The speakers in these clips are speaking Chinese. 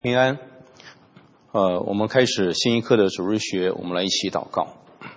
平安。我们开始新一课的主日学，我们来一起祷告。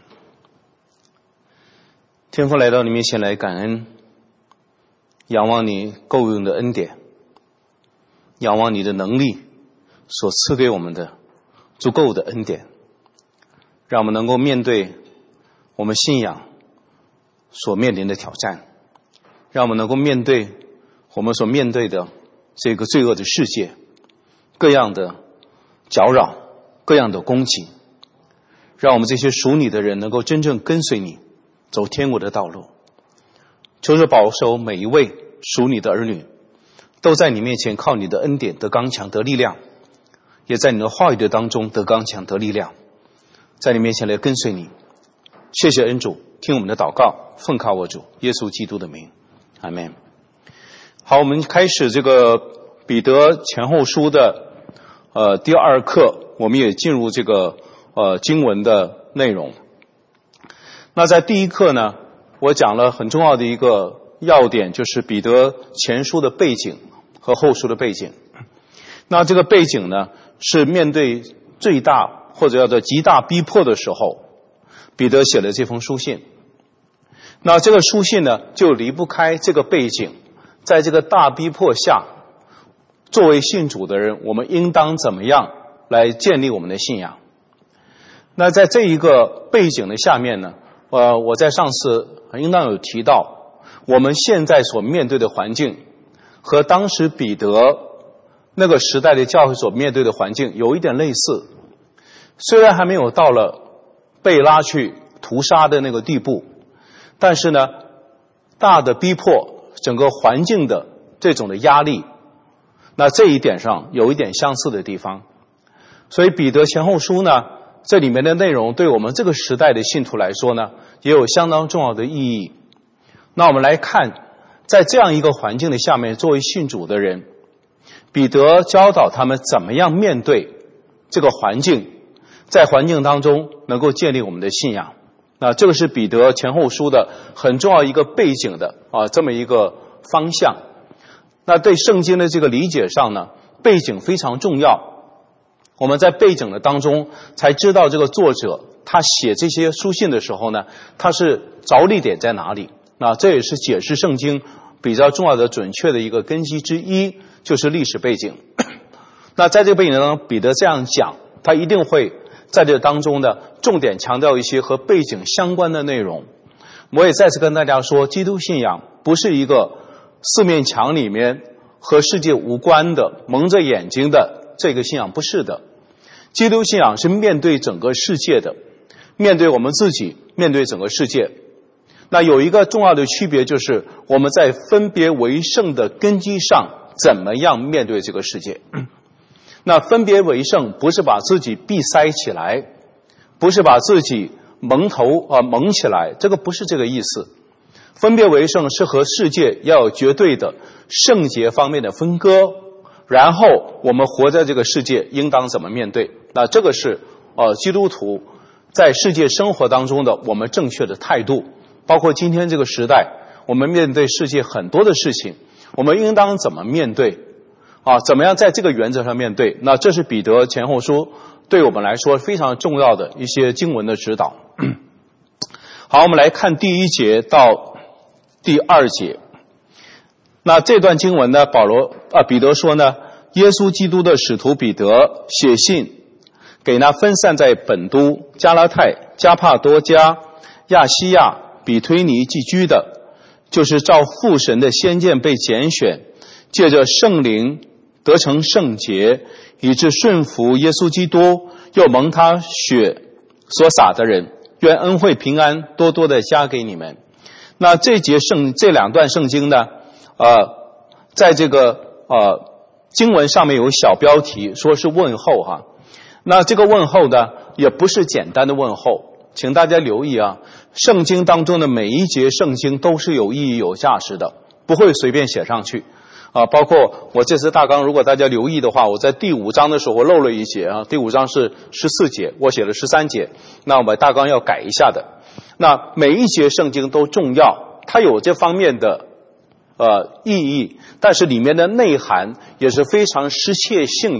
天父，来到你面前来感恩，仰望你够用的恩典，仰望你的能力所赐给我们的足够的恩典，让我们能够面对我们信仰所面临的挑战，让我们能够面对我们所面对的这个罪恶的世界，各样的搅扰，各样的攻击，让我们这些属你的人能够真正跟随你，走天国的道路。求主保守每一位属你的儿女，都在你面前靠你的恩典得刚强得力量，也在你的话语的当中得刚强得力量，在你面前来跟随你。谢谢恩主，听我们的祷告，奉靠我主耶稣基督的名，阿们。好，我们开始这个彼得前后书的第二课，我们也进入这个经文的内容。那在第一课呢，我讲了很重要的一个要点，就是彼得前书的背景和后书的背景。那这个背景呢，是面对最大或者叫做极大逼迫的时候，彼得写了这封书信。那这个书信呢，就离不开这个背景，在这个大逼迫下，作为信主的人，我们应当怎么样来建立我们的信仰？那在这一个背景的下面呢，我在上次应当有提到，我们现在所面对的环境和当时彼得那个时代的教会所面对的环境有一点类似，虽然还没有到了被拉去屠杀的那个地步，但是呢，大的逼迫，整个环境的这种的压力，那这一点上有一点相似的地方。所以彼得前后书呢，这里面的内容对我们这个时代的信徒来说呢，也有相当重要的意义。那我们来看，在这样一个环境的下面，作为信主的人，彼得教导他们怎么样面对这个环境，在环境当中能够建立我们的信仰。那这个是彼得前后书的很重要一个背景的这么一个方向。那对圣经的这个理解上呢，背景非常重要。我们在背景的当中才知道这个作者他写这些书信的时候呢，他是着力点在哪里。那这也是解释圣经比较重要的准确的一个根基之一，就是历史背景。那在这个背景当中，彼得这样讲，他一定会在这当中呢重点强调一些和背景相关的内容。我也再次跟大家说，基督信仰不是一个四面墙里面和世界无关的蒙着眼睛的这个信仰，不是的。基督信仰是面对整个世界的，面对我们自己，面对整个世界。那有一个重要的区别，就是我们在分别为圣的根基上怎么样面对这个世界。那分别为圣不是把自己闭塞起来，不是把自己蒙起来，这个不是这个意思。分别为圣是和世界要有绝对的圣洁方面的分割，然后我们活在这个世界应当怎么面对。那这个是基督徒在世界生活当中的我们正确的态度。包括今天这个时代，我们面对世界很多的事情，我们应当怎么面对怎么样在这个原则上面对。那这是彼得前后书对我们来说非常重要的一些经文的指导。好，我们来看第一节到第二节。那这段经文呢，彼得说呢，耶稣基督的使徒彼得写信给那分散在本都、加拉太、加帕多家、亚西亚、比推尼寄居的，就是照父神的先见被拣选，借着圣灵得成圣洁，以致顺服耶稣基督，又蒙他血所洒的人，愿恩惠平安多多的加给你们。那这两段圣经呢，在这个经文上面有小标题，说是问候哈。那这个问候呢，也不是简单的问候，请大家留意圣经当中的每一节圣经都是有意义有价值的，不会随便写上去包括我这次大纲，如果大家留意的话，我在第5章的时候我漏了一节第5章是14节，我写了13节，那我们大纲要改一下的。那每一节圣经都重要，它有这方面的意义，但是里面的内涵也是非常失切性的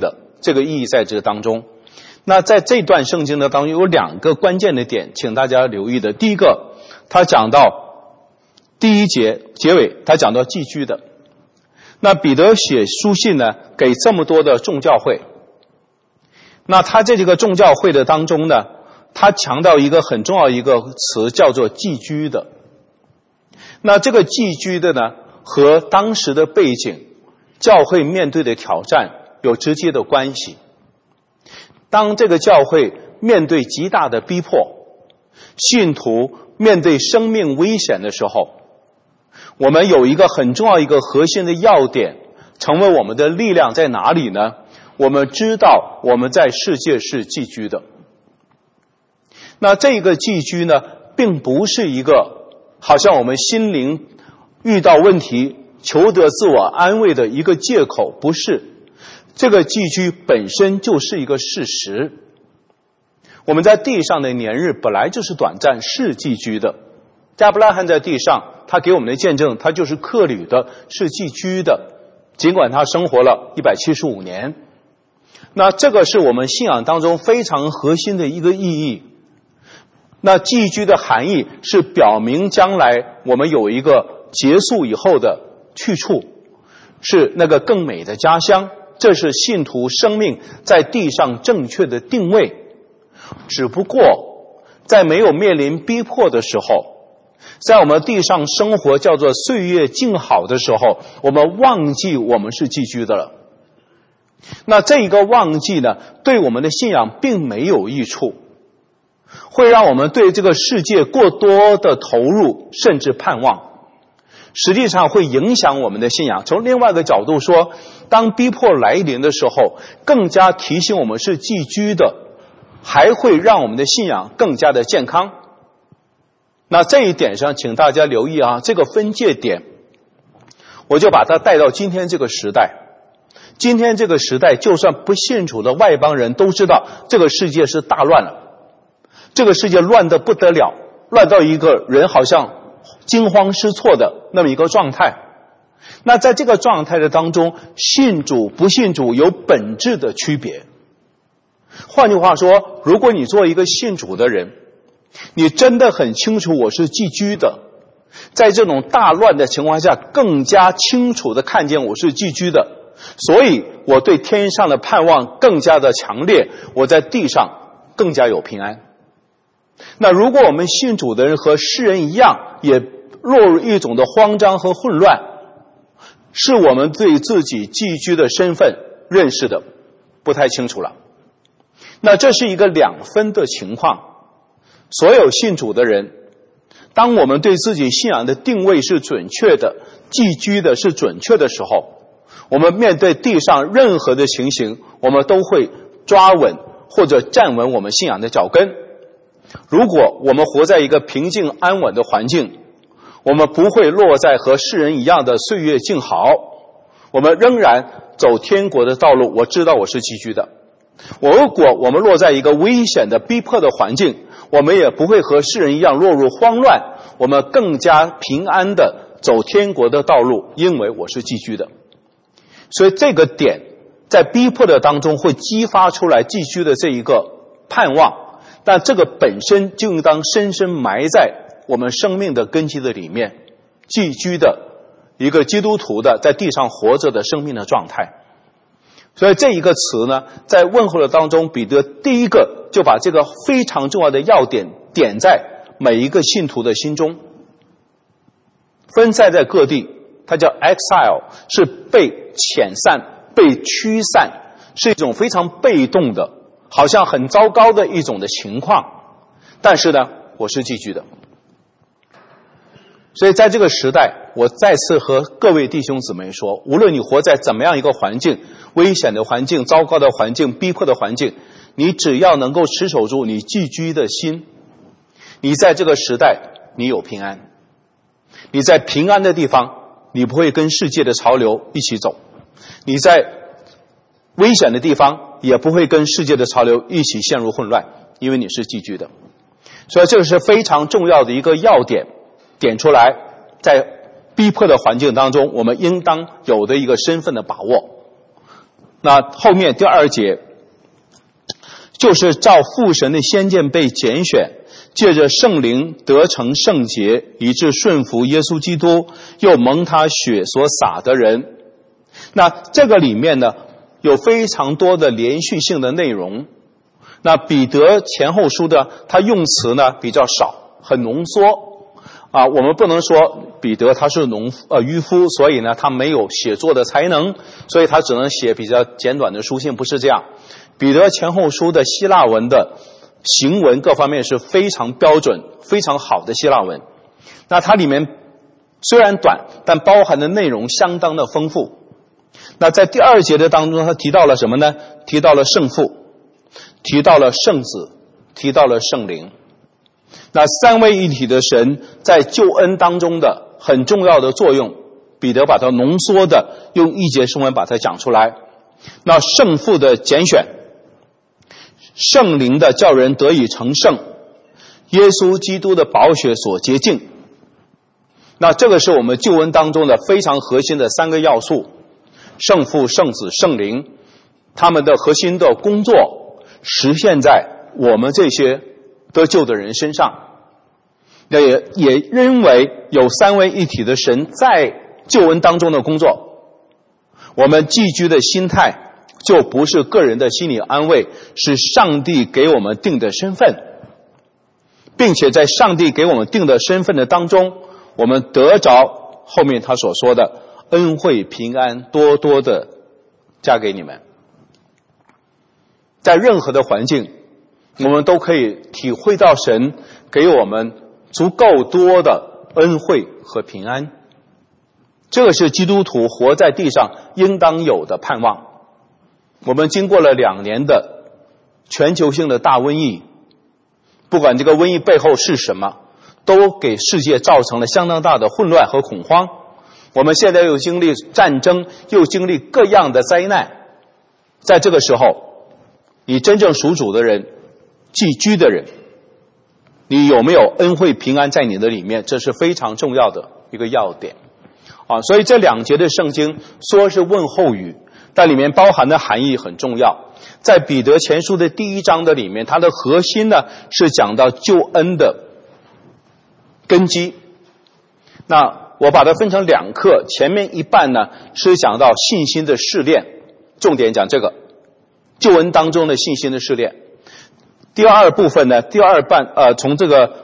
这个意义在这个当中。那在这段圣经的当中有2个关键的点，请大家留意的。第一个，他讲到第1节结尾，他讲到寄居的。那彼得写书信呢，给这么多的众教会。那他在这个众教会的当中呢，他强调一个很重要一个词，叫做寄居的。那这个寄居的呢，和当时的背景、教会面对的挑战有直接的关系。当这个教会面对极大的逼迫，信徒面对生命危险的时候，我们有一个很重要一个核心的要点，成为我们的力量在哪里呢？我们知道我们在世界是寄居的。那这个寄居呢，并不是一个好像我们心灵遇到问题求得自我安慰的一个借口，不是。这个寄居本身就是一个事实。我们在地上的年日本来就是短暂，是寄居的。亚伯拉罕在地上，他给我们的见证，他就是客旅的，是寄居的，尽管他生活了175年。那这个是我们信仰当中非常核心的一个意义。那寄居的含义是表明将来我们有一个结束以后的去处，是那个更美的家乡。这是信徒生命在地上正确的定位。只不过在没有面临逼迫的时候，在我们地上生活叫做岁月静好的时候，我们忘记我们是寄居的了。那这一个忘记呢，对我们的信仰并没有益处，会让我们对这个世界过多的投入，甚至盼望，实际上会影响我们的信仰。从另外一个角度说，当逼迫来临的时候，更加提醒我们是寄居的，还会让我们的信仰更加的健康。那这一点上请大家留意啊，这个分界点我就把它带到今天这个时代。今天这个时代，就算不信主的外邦人都知道这个世界是大乱了，这个世界乱得不得了，乱到一个人好像惊慌失措的那么一个状态。那在这个状态的当中，信主不信主有本质的区别。换句话说，如果你做一个信主的人，你真的很清楚我是寄居的，在这种大乱的情况下更加清楚的看见我是寄居的，所以我对天上的盼望更加的强烈，我在地上更加有平安。那如果我们信主的人和世人一样，也落入一种的慌张和混乱，是我们对自己寄居的身份认识的不太清楚了。那这是一个两分的情况。所有信主的人，当我们对自己信仰的定位是准确的，寄居的是准确的时候，我们面对地上任何的情形，我们都会抓稳或者站稳我们信仰的脚跟。如果我们活在一个平静安稳的环境，我们不会落在和世人一样的岁月静好，我们仍然走天国的道路。我知道我是寄居的。如果我们落在一个危险的逼迫的环境，我们也不会和世人一样落入慌乱，我们更加平安的走天国的道路，因为我是寄居的。所以这个点在逼迫的当中会激发出来寄居的这一个盼望，但这个本身就应当深深埋在我们生命的根基的里面，寄居的一个基督徒的在地上活着的生命的状态。所以这一个词呢，在问候的当中，彼得第一个就把这个非常重要的要点点在每一个信徒的心中。分散在各地，它叫 exile， 是被遣散、被驱散，是一种非常被动的，好像很糟糕的一种的情况。但是呢，我是寄居的。所以在这个时代，我再次和各位弟兄姊妹说，无论你活在怎么样一个环境，危险的环境、糟糕的环境、逼迫的环境，你只要能够持守住你寄居的心，你在这个时代你有平安。你在平安的地方，你不会跟世界的潮流一起走，你在危险的地方也不会跟世界的潮流一起陷入混乱，因为你是寄居的。所以这是非常重要的一个要点，点出来在逼迫的环境当中我们应当有的一个身份的把握。 那后面第2节就是照父神的先见被拣选，借着圣灵得成圣洁，以致顺服耶稣基督，又蒙他血所洒的人。那这个里面呢，有非常多的连续性的内容。那彼得前后书的他用词呢比较少，很浓缩啊。我们不能说彼得他是渔夫，所以呢他没有写作的才能，所以他只能写比较简短的书信，不是这样。彼得前后书的希腊文的行文各方面是非常标准、非常好的希腊文。那它里面虽然短，但包含的内容相当的丰富。那在第2节的当中，他提到了什么呢？提到了圣父，提到了圣子，提到了圣灵。那三位一体的神在救恩当中的很重要的作用，彼得把它浓缩的用1节圣文把它讲出来。那圣父的拣选，圣灵的叫人得以成圣，耶稣基督的宝血所洁净。那这个是我们救恩当中的非常核心的3个要素，圣父、圣子、圣灵，他们的核心的工作实现在我们这些得救的人身上。那也认为有3位一体的神在救恩当中的工作，我们寄居的心态就不是个人的心理安慰，是上帝给我们定的身份，并且在上帝给我们定的身份的当中，我们得着后面他所说的恩惠平安多多的加给你们。在任何的环境，我们都可以体会到神给我们足够多的恩惠和平安。这个是基督徒活在地上应当有的盼望。我们经过了2年的全球性的大瘟疫，不管这个瘟疫背后是什么，都给世界造成了相当大的混乱和恐慌。我们现在又经历战争，又经历各样的灾难。在这个时候，你真正属主的人，寄居的人，你有没有恩惠平安在你的里面，这是非常重要的一个要点啊。所以这2节的圣经说是问候语，但里面包含的含义很重要。在彼得前书的第1章的里面，它的核心呢是讲到救恩的根基。那我把它分成2课，前面一半呢是讲到信心的试炼，重点讲这个救恩当中的信心的试炼。第2部分呢，第2半从这个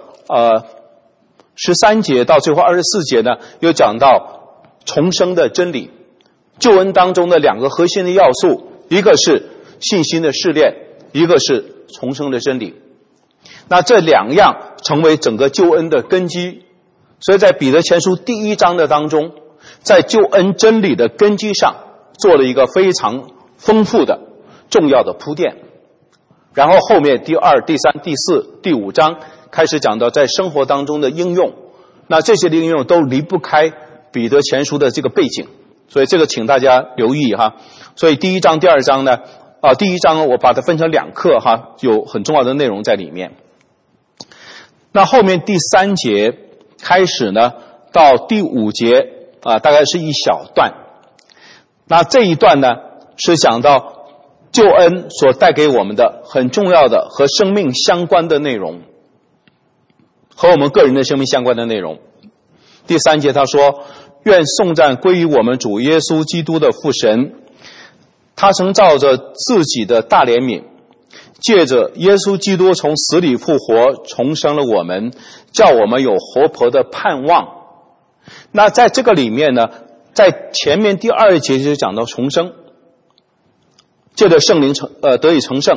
13节到最后24节呢，又讲到重生的真理。救恩当中的2个核心的要素，一个是信心的试炼，一个是重生的真理。那这2样成为整个救恩的根基。所以在彼得前书第1章的当中，在救恩真理的根基上做了一个非常丰富的重要的铺垫。然后后面第2、第3、第4、第5章开始讲到在生活当中的应用。那这些的应用都离不开彼得前书的这个背景，所以这个请大家留意哈。所以第1章、第2章呢，第1章我把它分成2课哈，有很重要的内容在里面。那后面第3节开始呢，到第5节大概是一小段。那这一段呢，是讲到救恩所带给我们的很重要的和生命相关的内容，和我们个人的生命相关的内容。第3节他说，愿颂赞归于我们主耶稣基督的父神，他曾照着自己的大怜悯，借着耶稣基督从死里复活，重生了我们，叫我们有活泼的盼望。那在这个里面呢，在前面第2节就讲到重生，借着圣灵得以成圣，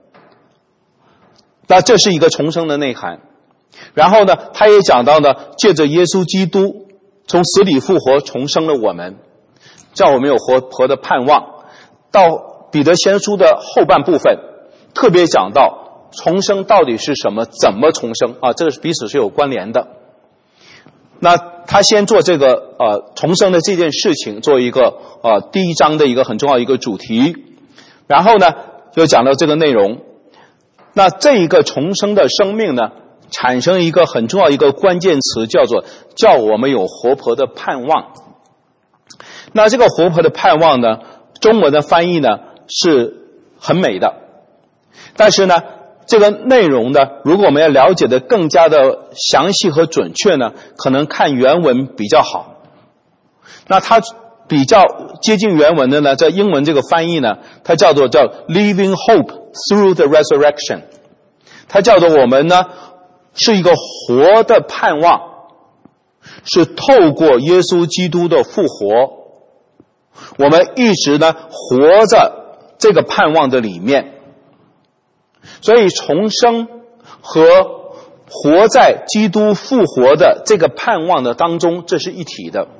那这是一个重生的内涵。然后呢，他也讲到呢，借着耶稣基督从死里复活，重生了我们，叫我们有活泼的盼望。到彼得前书的后半部分，特别讲到重生到底是什么，怎么重生这个彼此是有关联的。那他先做这个重生的这件事情，做一个第1章的一个很重要的一个主题。然后呢，又讲到这个内容。那这一个重生的生命呢，产生一个很重要一个关键词，叫做叫我们有活泼的盼望。那这个活泼的盼望呢，中文的翻译呢， 是很美的。但是呢，这个内容呢，如果我们要了解的更加的详细和准确呢，可能看原文比较好。那它比较接近原文的呢，在英文这个翻译呢，它叫 Living Hope Through the Resurrection。它叫做我们呢是一个活的盼望，是透过耶稣基督的复活，我们一直呢活在这个盼望的里面。所以重生和活在基督复活的这个盼望的当中，这是一体的。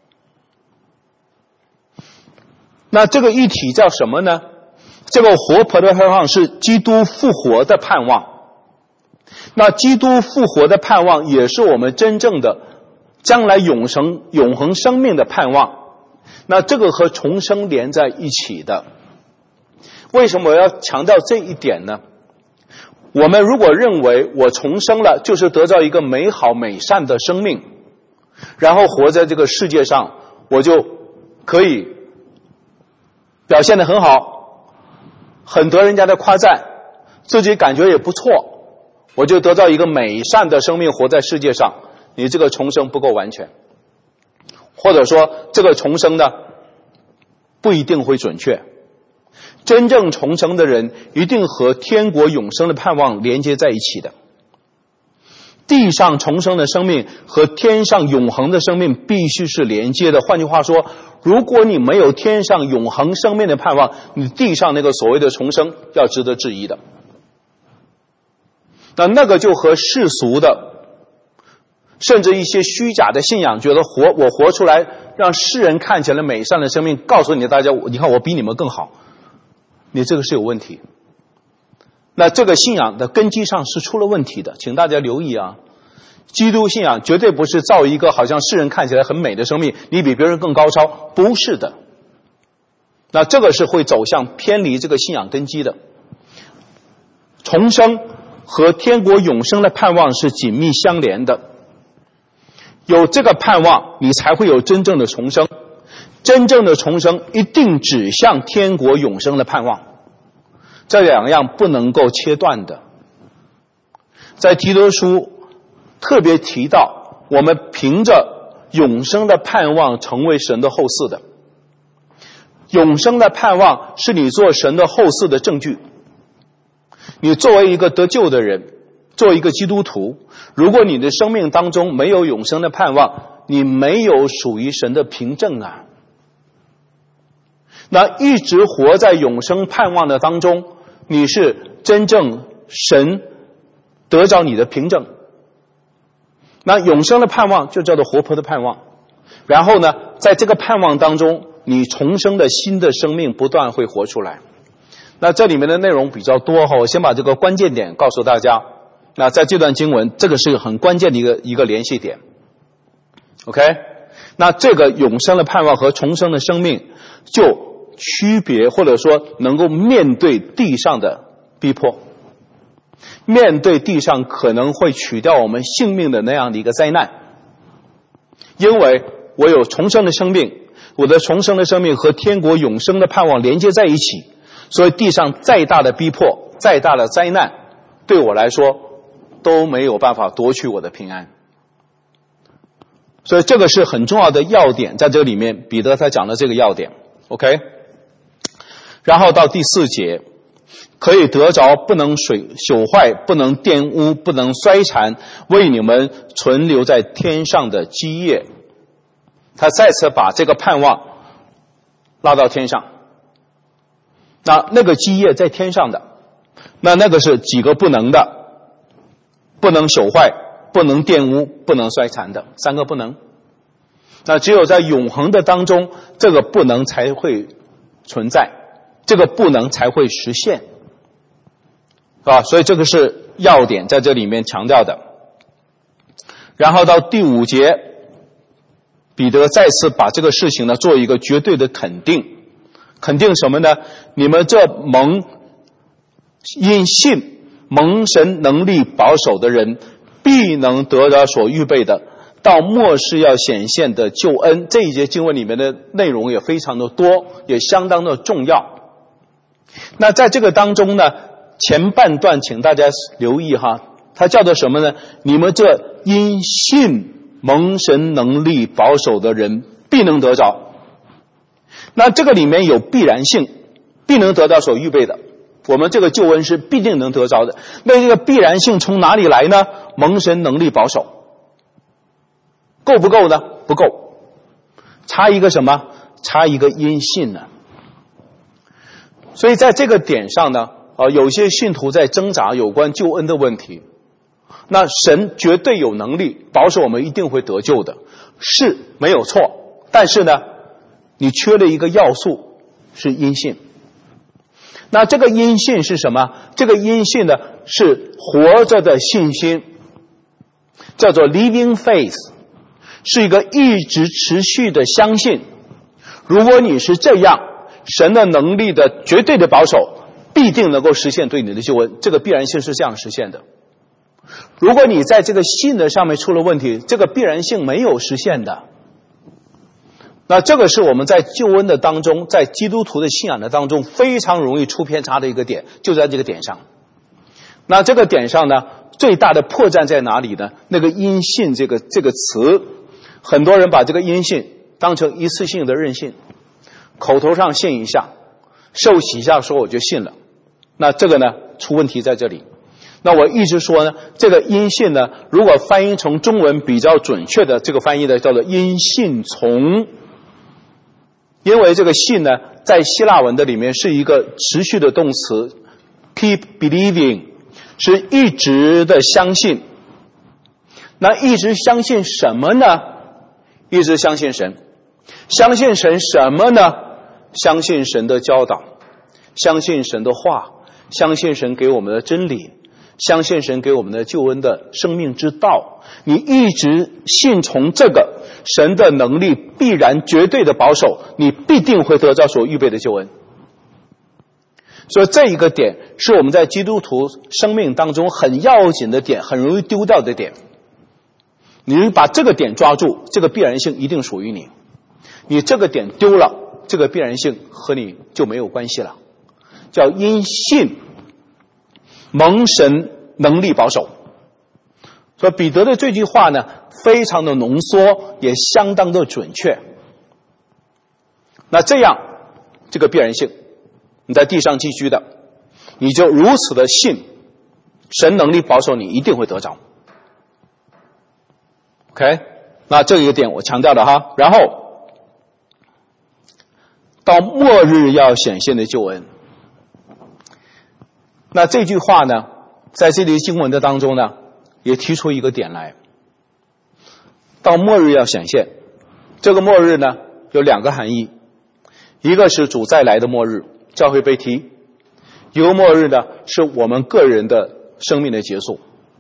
那这个一体叫什么呢？这个活泼的盼望是基督复活的盼望。那基督复活的盼望也是我们真正的将来永恒生命的盼望。那这个和重生连在一起的。为什么我要强调这一点呢？我们如果认为我重生了就是得到一个美好美善的生命，然后活在这个世界上，我就可以表现得很好，很得人家的夸赞，自己感觉也不错，我就得到一个美善的生命活在世界上，你这个重生不够完全，或者说这个重生呢不一定会准确。真正重生的人一定和天国永生的盼望连接在一起的。地上重生的生命和天上永恒的生命必须是连接的。换句话说，如果你没有天上永恒生命的盼望，你地上那个所谓的重生要值得质疑的。那个就和世俗的甚至一些虚假的信仰，觉得我活出来让世人看起来美善的生命，告诉你大家，你看我比你们更好，你这个是有问题。那这个信仰的根基上是出了问题的，请大家留意啊！基督信仰绝对不是造一个好像世人看起来很美的生命，你比别人更高超，不是的。那这个是会走向偏离这个信仰根基的。重生和天国永生的盼望是紧密相连的，有这个盼望，你才会有真正的重生。真正的重生一定指向天国永生的盼望，这两样不能够切断的。在提多书特别提到，我们凭着永生的盼望成为神的后嗣的。永生的盼望是你做神的后嗣的证据。你作为一个得救的人，作为一个基督徒，如果你的生命当中没有永生的盼望，你没有属于神的凭证啊。那一直活在永生盼望的当中，你是真正神得着你的凭证。那永生的盼望就叫做活泼的盼望。然后呢，在这个盼望当中，你重生的新的生命不断会活出来。那这里面的内容比较多哈，我先把这个关键点告诉大家。那在这段经文，这个是很关键的一个联系点。OK， 那这个永生的盼望和重生的生命就区别，或者说能够面对地上的逼迫，面对地上可能会取掉我们性命的那样的一个灾难。因为我有重生的生命，我的重生的生命和天国永生的盼望连接在一起，所以地上再大的逼迫，再大的灾难，对我来说都没有办法夺取我的平安。所以这个是很重要的要点，在这里面彼得他讲的这个要点。 OK， 然后到第4节，可以得着不能朽坏，不能玷污，不能衰残，为你们存留在天上的基业。他再次把这个盼望拉到天上。那个基业在天上的，那个是几个不能的，不能朽坏，不能玷污，不能衰残的3个不能。那只有在永恒的当中，这个不能才会存在，这个不能才会实现所以这个是要点，在这里面强调的。然后到第5节，彼得再次把这个事情呢做一个绝对的肯定。肯定什么呢？你们这因信蒙神能力保守的人，必能得着所预备的到末世要显现的救恩。这一节经文里面的内容也非常的多，也相当的重要。 那在这个当中呢，前半段请大家留意哈，它叫做什么呢？你们这因信蒙神能力保守的人必能得着。那这个里面有必然性，必能得到所预备的，我们这个救恩是必定能得着的。那这个必然性从哪里来呢？蒙神能力保守。够不够呢？不够，差一个什么？差一个因信呢。所以在这个点上呢，有些信徒在挣扎有关救恩的问题。那神绝对有能力保守我们一定会得救的，是没有错。但是呢，你缺了一个要素，是因信。那这个因信是什么？这个因信呢，是活着的信心，叫做 living faith， 是一个一直持续的相信。如果你是这样，神的能力的绝对的保守必定能够实现对你的救恩，这个必然性是这样实现的。如果你在这个信的上面出了问题，这个必然性没有实现的。那这个是我们在救恩的当中，在基督徒的信仰的当中非常容易出偏差的一个点，就在这个点上。那这个点上呢，最大的破绽在哪里呢？那个因信这个词，很多人把这个因信当成一次性的任性，口头上信一下，受洗一下说我就信了。那这个呢，出问题在这里。那我一直说呢，这个因信呢，如果翻译成中文比较准确的这个翻译的叫做因信从。因为这个信呢，在希腊文的里面是一个持续的动词 keep believing， 是一直的相信。那一直相信什么呢？一直相信神。相信神什么呢？相信神的教导，相信神的话，相信神给我们的真理，相信神给我们的救恩的生命之道。你一直信从这个，神的能力必然绝对的保守，你必定会得到所预备的救恩。所以这一个点是我们在基督徒生命当中很要紧的点，很容易丢掉的点。你把这个点抓住，这个必然性一定属于你。你这个点丢了，这个必然性和你就没有关系了。叫因信蒙神能力保守。所以彼得的这句话呢，非常的浓缩，也相当的准确。那这样，这个必然性，你在地上寄居的，你就如此的信，神能力保守你一定会得着。OK， 那这一个点我强调了哈。然后到末日要显现的救恩。那这句话呢，在这里经文的当中呢，也提出一个点来。到末日要显现，这个末日呢有两个含义，一个是主再来的末日，教会被提；一个末日呢是我们个人的生命的结束，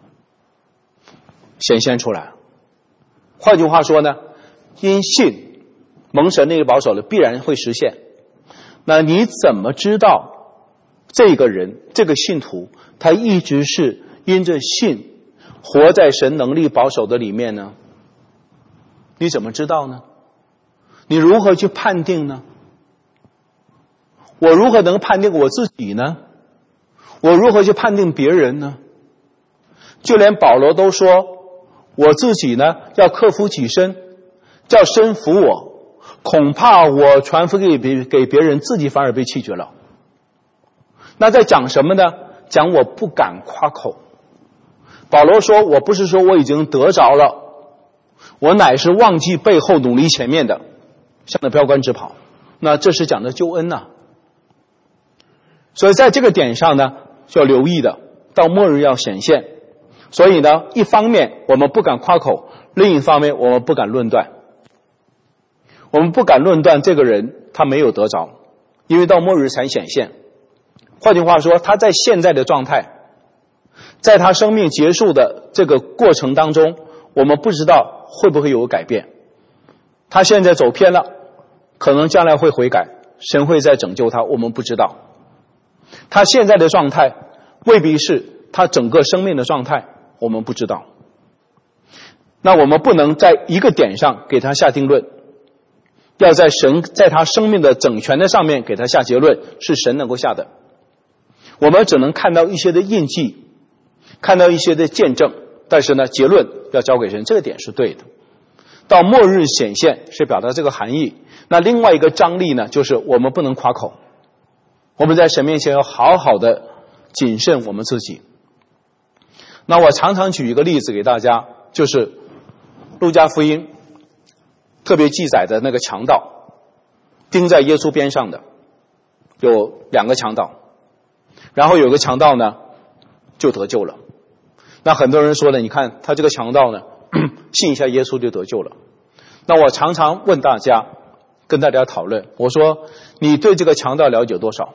显现出来。换句话说呢，因信蒙神那个保守的必然会实现。那你怎么知道这个人这个信徒他一直是因着信活在神能力保守的里面呢？你怎么知道呢？你如何去判定呢？我如何能判定我自己呢？我如何去判定别人呢？就连保罗都说，我自己呢要克服己身，叫身服我，恐怕我传福音给别人，自己反而被弃绝了。那在讲什么呢？讲我不敢夸口。保罗说，我不是说我已经得着了，我乃是忘记背后，努力前面的，向着标杆直跑。那这是讲的救恩呐。所以在这个点上呢，需要留意的，到末日要显现。所以呢，一方面我们不敢夸口，另一方面我们不敢论断。我们不敢论断这个人他没有得着，因为到末日才显现。换句话说，他在现在的状态，在他生命结束的这个过程当中，我们不知道会不会有改变。他现在走偏了，可能将来会悔改，神会再拯救他，我们不知道。他现在的状态未必是他整个生命的状态，我们不知道。那我们不能在一个点上给他下定论，要在神在他生命的整全的上面给他下结论，是神能够下的。 我们只能看到一些的印记，看到一些的见证，但是呢，结论要交给神，这个点是对的。到末日显现是表达这个含义。那另外一个张力呢，就是我们不能夸口，我们在神面前要好好的谨慎我们自己。那我常常举一个例子给大家，就是路加福音特别记载的那个强盗钉在耶稣边上的，有2个强盗，然后有个强盗呢就得救了。那很多人说了，你看他这个强盗呢信一下耶稣就得救了。那我常常问大家，跟大家讨论，我说你对这个强盗了解多少？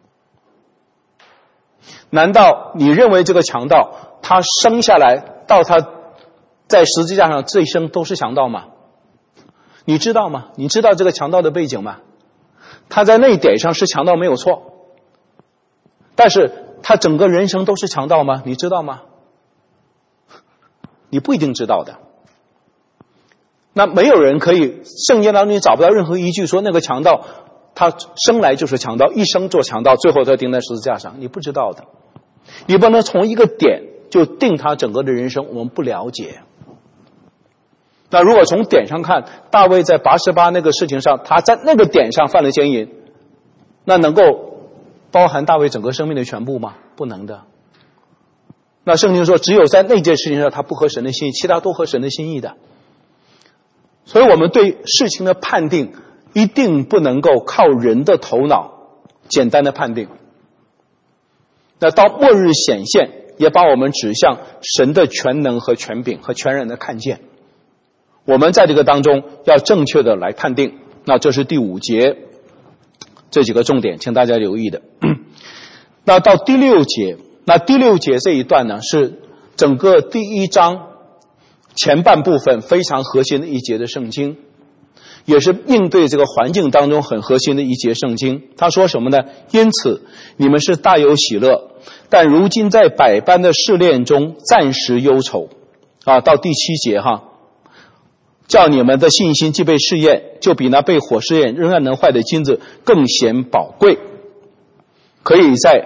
难道你认为这个强盗他生下来到他在十字架上这一生都是强盗吗？你知道吗？你知道这个强盗的背景吗？他在那一点上是强盗没有错，但是他整个人生都是强盗吗？你知道吗？你不一定知道的。那没有人可以，圣经当中你找不到任何依据说那个强盗他生来就是强盗，一生做强盗，最后他钉在十字架上，你不知道的。你不能从一个点就定他整个的人生，我们不了解。那如果从点上看，大卫在88那个事情上，他在那个点上犯了奸淫，那能够包含大卫整个生命的全部吗？不能的。那圣经说只有在那件事情上他不合神的心意，其他都合神的心意的。所以我们对事情的判定一定不能够靠人的头脑简单的判定。那到末日显现也把我们指向神的全能和权柄和全然的看见，我们在这个当中要正确的来判定。那这是第5节这几个重点，请大家留意的。那到第6节，那第6节这一段呢，是整个第1章前半部分非常核心的一节的圣经，也是应对这个环境当中很核心的一节圣经。他说什么呢？因此你们是大有喜乐，但如今在百般的试炼中暂时忧愁。到第7节叫你们的信心既被试验，就比那被火试验仍然能坏的金子更显宝贵，可以在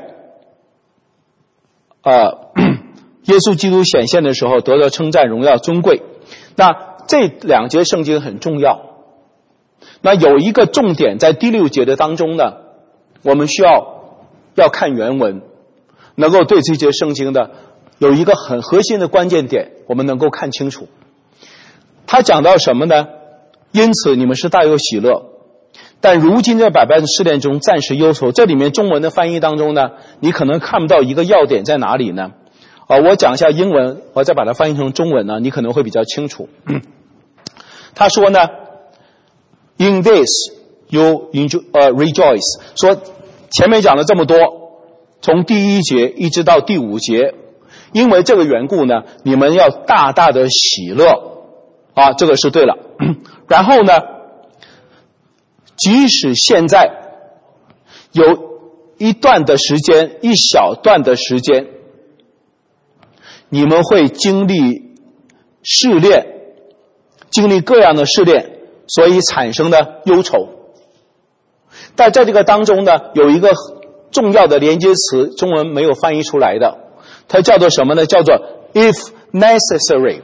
耶稣基督显现的时候得到称赞、荣耀、尊贵。那这2节圣经很重要。那有一个重点在第6节的当中呢，我们需要看原文，能够对这节圣经的有一个很核心的关键点我们能够看清楚。他讲到什么呢？因此你们是大有喜乐，但如今在百般的试炼中暂时忧愁。这里面中文的翻译当中呢，你可能看不到一个要点在哪里呢？我讲一下英文，我再把它翻译成中文呢，你可能会比较清楚。他说呢 In this you rejoice， 说前面讲了这么多，从第1节一直到第5节，因为这个缘故呢，你们要大大的喜乐。这个是对了。然后呢，即使现在有一段的时间，一小段的时间，你们会经历试炼，经历各样的试炼，所以产生的忧愁。但在这个当中呢，有一个重要的连接词，中文没有翻译出来的，它叫做什么呢？叫做 if necessary。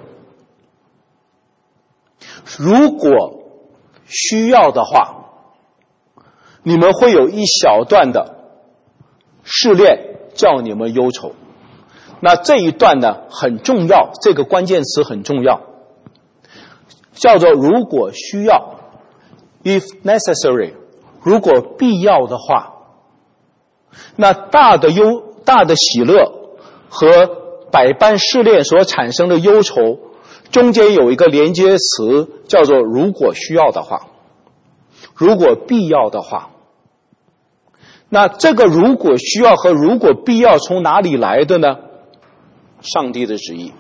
如果需要的话，你们会有一小段的试炼叫你们忧愁。那这一段呢很重要，这个关键词很重要，叫做如果需要 if necessary， 如果必要的话。那大的喜乐和百般试炼所产生的忧愁中间有一个连接词，叫做如果需要的话，如果必要的话。那这个如果需要和如果必要从哪里来的呢？上帝的旨意。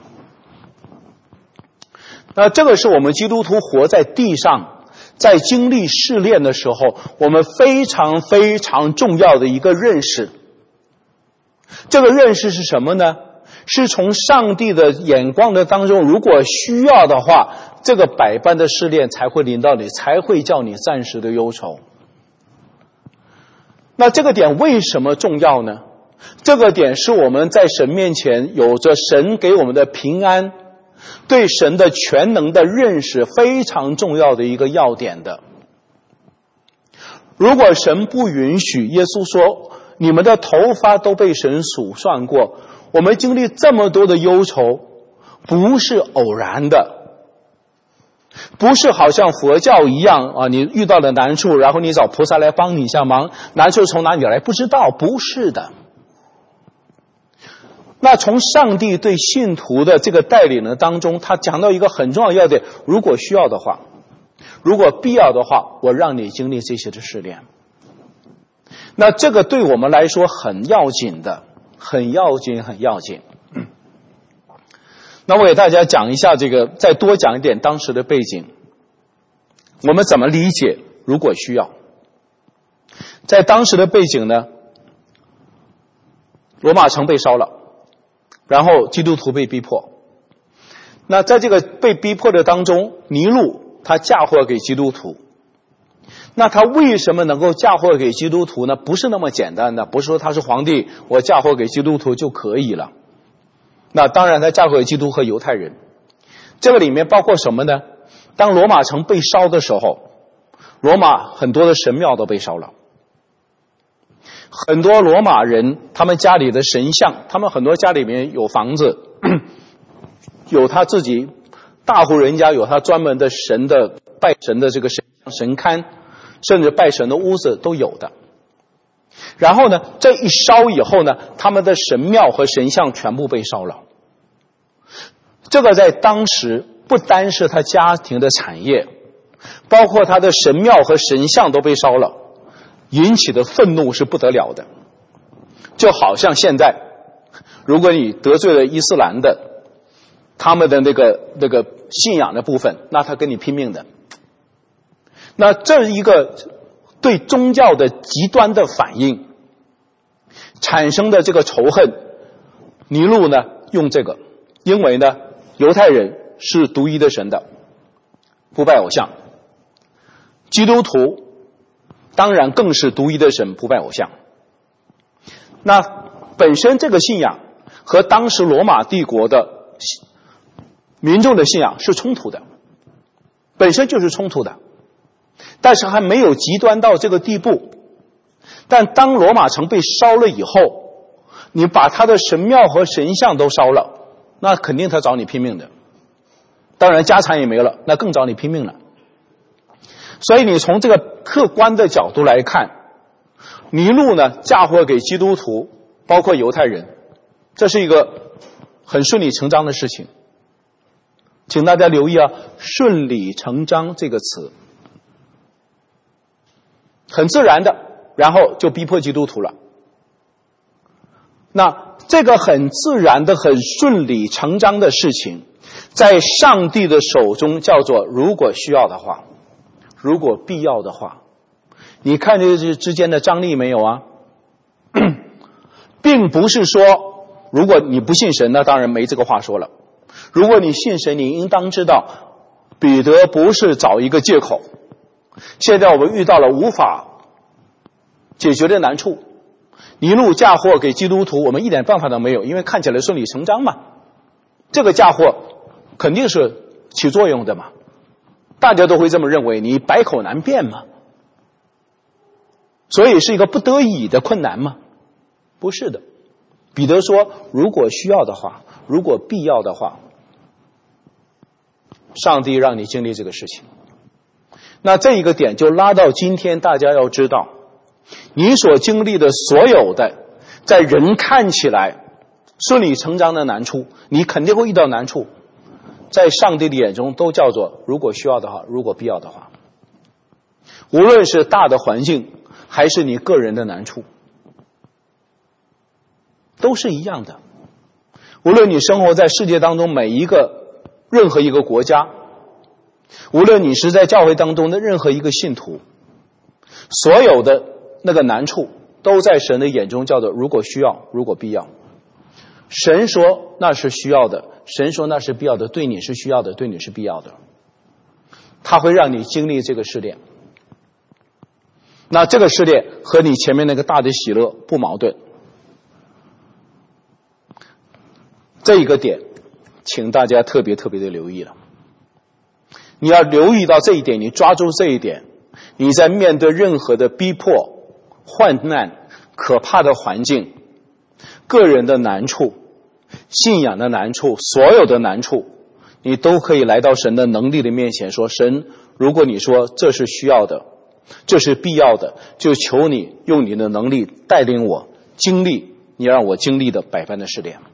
那这个是我们基督徒活在地上，在经历试炼的时候，我们非常非常重要的一个认识。这个认识是什么呢？是从上帝的眼光的当中，如果需要的话，这个百般的试炼才会临到你，才会叫你暂时的忧愁。那这个点为什么重要呢？ 这个点是我们在神面前有着神给我们的平安，对神的全能的认识非常重要的一个要点的。如果神不允许，耶稣说你们的头发都被神数算过，我们经历这么多的忧愁不是偶然的，不是好像佛教一样啊，你遇到了难处，然后你找菩萨来帮你一下忙，难处从哪里来不知道，不是的。那从上帝对信徒的这个带领呢当中，他讲到一个很重要的要点，如果需要的话，如果必要的话，我让你经历这些的试炼。那这个对我们来说很要紧的，很要紧，很要紧。那我给大家讲一下这个，再多讲一点当时的背景，我们怎么理解如果需要。在当时的背景呢，罗马城被烧了，然后基督徒被逼迫。那在这个被逼迫的当中，尼禄他嫁祸给基督徒。那他为什么能够嫁祸给基督徒呢？不是那么简单的，不是说他是皇帝，我嫁祸给基督徒就可以了。那当然他嫁祸给基督和犹太人。这个里面包括什么呢？当罗马城被烧的时候，罗马很多的神庙都被烧了。很多罗马人他们家里的神像，他们很多家里面有房子，有他自己大户人家有他专门的神的拜神的这个神龛，甚至拜神的屋子都有的。然后呢，这一烧以后呢，他们的神庙和神像全部被烧了。这个在当时不单是他家庭的产业，包括他的神庙和神像都被烧了，引起的愤怒是不得了的。就好像现在，如果你得罪了伊斯兰的他们的那个信仰的部分，那他跟你拼命的。那这一个对宗教的极端的反应产生的这个仇恨，尼禄呢用这个，因为呢犹太人是独一的神的，不拜偶像，基督徒当然更是独一的神，不拜偶像。那本身这个信仰和当时罗马帝国的民众的信仰是冲突的，本身就是冲突的，但是还没有极端到这个地步。但当罗马城被烧了以后，你把他的神庙和神像都烧了，那肯定他找你拼命的。当然家产也没了，那更找你拼命了。所以你从这个客观的角度来看，尼禄呢嫁祸给基督徒，包括犹太人，这是一个很顺理成章的事情。请大家留意啊，顺理成章这个词，很自然的，然后就逼迫基督徒了。那这个很自然的、很顺理成章的事情，在上帝的手中叫做如果需要的话，如果必要的话。你看这之间的张力没有啊？并不是说如果你不信神，那当然没这个话说了。如果你信神，你应当知道彼得不是找一个借口。现在我们遇到了无法解决的难处，尼禄嫁祸给基督徒，我们一点办法都没有，因为看起来顺理成章嘛。这个嫁祸肯定是起作用的嘛，大家都会这么认为，你百口难辩嘛。所以是一个不得已的困难吗？不是的。彼得说如果需要的话，如果必要的话，上帝让你经历这个事情。那这一个点就拉到今天，大家要知道，你所经历的所有的在人看起来顺理成章的难处，你肯定会遇到难处，在上帝的眼中都叫做如果需要的话，如果必要的话。无论是大的环境还是你个人的难处，都是一样的。无论你生活在世界当中任何一个国家，无论你是在教会当中的任何一个信徒，所有的那个难处都在神的眼中叫做如果需要，如果必要。神说那是需要的，神说那是必要的，对你是需要的，对你是必要的。他会让你经历这个试炼。那这个试炼和你前面那个大的喜乐不矛盾。 这一个点，请大家特别的留意了。你要留意到这一点，你抓住这一点，你在面对任何的逼迫、患难、可怕的环境、个人的难处、信仰的难处，所有的难处，你都可以来到神的能力的面前说，神，如果你说这是需要的，这是必要的，就求你用你的能力带领我经历你让我经历的百般的试炼。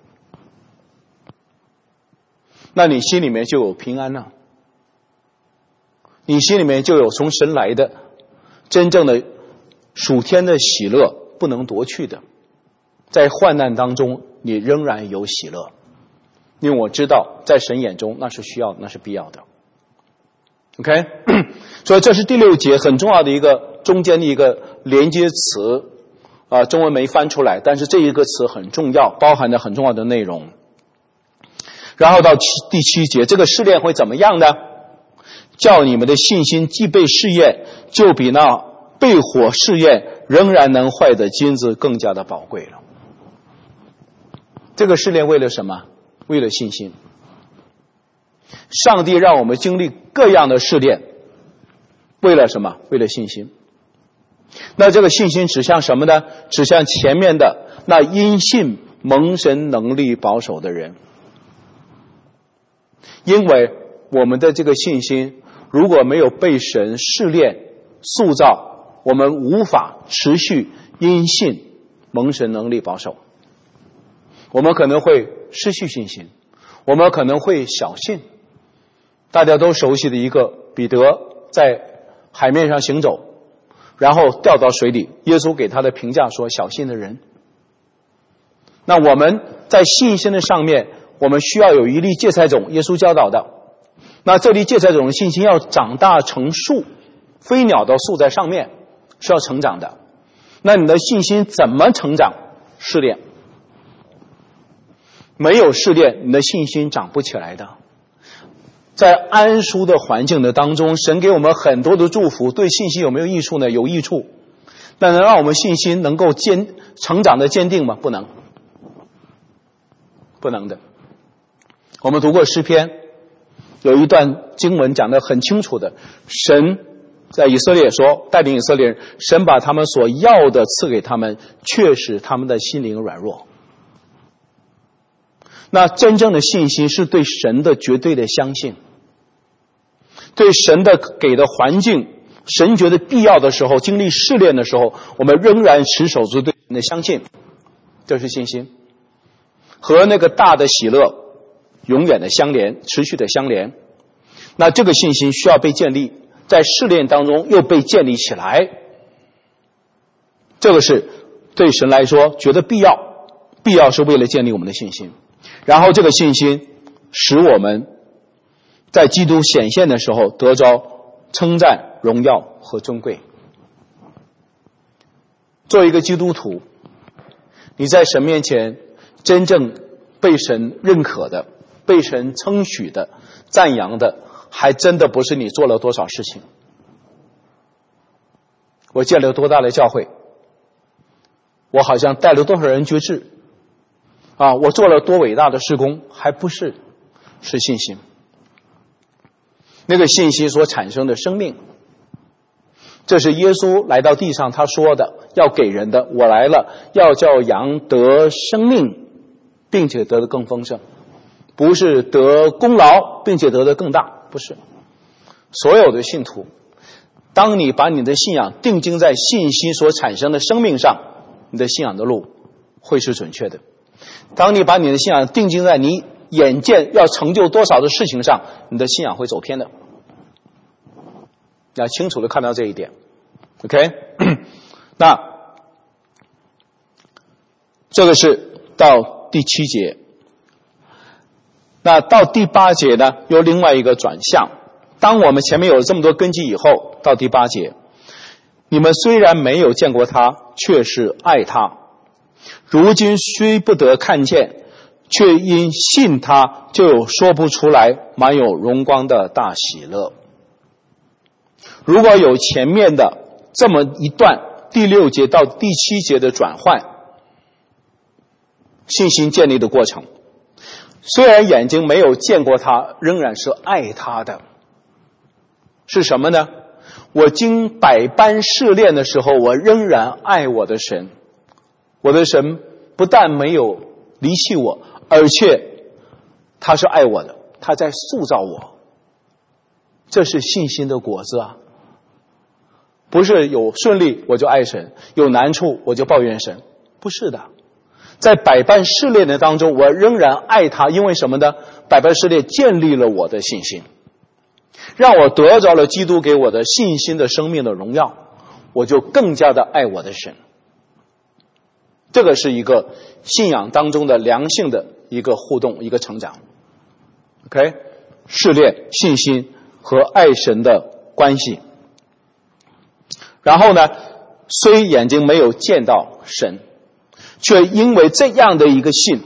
那你心里面就有平安了，你心里面就有从神来的真正的属天的喜乐，不能夺去的。在患难当中你仍然有喜乐，因为我知道在神眼中那是需要的，那是必要的。 OK， 所以这是第6节很重要的一个中间的一个连接词中文没翻出来，但是这一个词很重要，包含了很重要的内容。然后到第7节，这个试炼会怎么样呢？叫你们的信心既被试验，就比那被火试验仍然能坏的金子更加的宝贵了。这个试炼为了什么？为了信心。上帝让我们经历各样的试炼，为了什么？为了信心。那这个信心指向什么呢？指向前面的那因信蒙神能力保守的人。因为我们的这个信心如果没有被神试炼塑造，我们无法持续因信蒙神能力保守。我们可能会失去信心，我们可能会小信。大家都熟悉的一个彼得在海面上行走，然后掉到水里，耶稣给他的评价说，小信的人。那我们在信心的上面，我们需要有一粒芥菜种，耶稣教导的。那这粒芥菜种的信心要长大成树，飞鸟都树在上面，是要成长的。那你的信心怎么成长？试炼。没有试炼，你的信心长不起来的。在安舒的环境的当中，神给我们很多的祝福，对信心有没有益处呢？有益处。但能让我们信心能够成长的坚定吗？不能，不能的。我们读过诗篇，有一段经文讲得很清楚的，神在以色列说，带领以色列人，神把他们所要的赐给他们，却使他们的心灵软弱。那真正的信心是对神的绝对的相信，对神的给的环境，神觉得必要的时候，经历试炼的时候，我们仍然持守住对神的相信，这是信心。和那个大的喜乐永远的相连，持续的相连。那这个信心需要被建立，在试炼当中又被建立起来。这个是对神来说觉得必要，必要是为了建立我们的信心。然后这个信心使我们在基督显现的时候得着称赞、荣耀和尊贵。作为一个基督徒，你在神面前真正被神认可的、被神称许的、赞扬的，还真的不是你做了多少事情，我建了多大的教会，我好像带了多少人决志我做了多伟大的事工，还不是，是信心。那个信心所产生的生命，这是耶稣来到地上他说的，要给人的，我来了要叫羊得生命，并且得得更丰盛，不是得功劳并且得得更大，不是。所有的信徒，当你把你的信仰定睛在信心所产生的生命上，你的信仰的路会是准确的。当你把你的信仰定睛在你眼见要成就多少的事情上，你的信仰会走偏的。要清楚的看到这一点。 OK， 那这个是到第7节。那到第8节呢，有另外一个转向。当我们前面有了这么多根基以后，到第8节，你们虽然没有见过他，却是爱他。如今虽不得看见，却因信他，就有说不出来满有荣光的大喜乐。如果有前面的这么一段第6节到第7节的转换，信心建立的过程， 虽然眼睛没有见过他，仍然是爱他的。是什么呢？我经百般试炼的时候，我仍然爱我的神。我的神不但没有离弃我，而且他是爱我的，他在塑造我。这是信心的果子啊！不是有顺利我就爱神，有难处我就抱怨神，不是的。在百般试炼的当中，我仍然爱他，因为什么呢？百般试炼建立了我的信心，让我得着了基督给我的信心的生命的荣耀，我就更加的爱我的神。这个是一个信仰当中的良性的一个互动，一个成长。OK， 试炼、信心和爱神的关系。然后呢，虽眼睛没有见到神，却因为这样的一个信，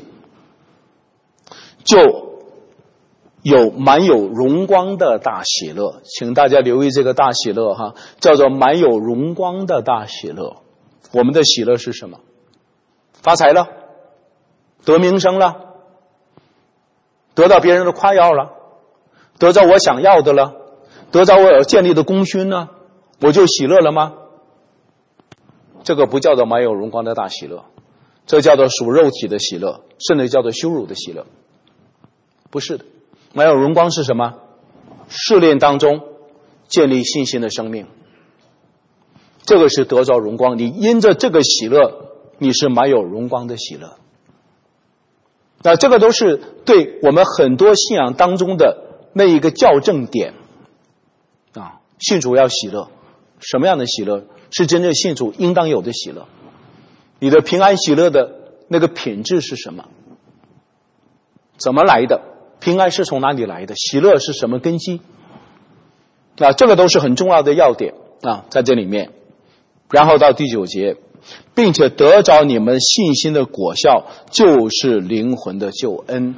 就有满有荣光的大喜乐。请大家留意这个大喜乐哈，叫做满有荣光的大喜乐。我们的喜乐是什么？发财了，得名声了，得到别人的夸耀了，得到我想要的了，得到我有建立的功勋呢，我就喜乐了吗？这个不叫做满有荣光的大喜乐，这叫做属肉体的喜乐，甚至叫做羞辱的喜乐。不是的，满有荣光是什么？试炼当中建立信心的生命，这个是得着荣光。你因着这个喜乐，你是满有荣光的喜乐。那这个都是对我们很多信仰当中的那一个校正点啊。信主要喜乐，什么样的喜乐？是真正信主应当有的喜乐。你的平安喜乐的那个品质是什么？怎么来的？平安是从哪里来的？喜乐是什么根基？啊，这个都是很重要的要点啊，在这里面。然后到第9节，并且得着你们信心的果效，就是灵魂的救恩。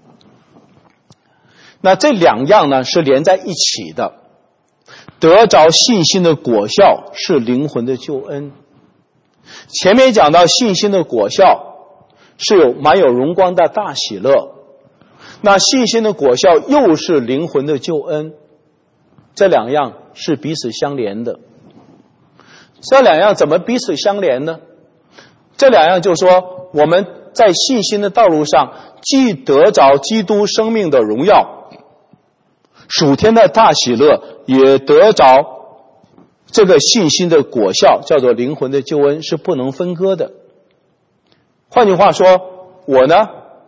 那这两样呢是连在一起的。得着信心的果效是灵魂的救恩。前面讲到信心的果效是有满有荣光的大喜乐，那信心的果效又是灵魂的救恩，这两样是彼此相连的。这两样怎么彼此相连呢？这两样就是说，我们在信心的道路上既得着基督生命的荣耀，属天的大喜乐，也得着这个信心的果效，叫做灵魂的救恩，是不能分割的。换句话说，我呢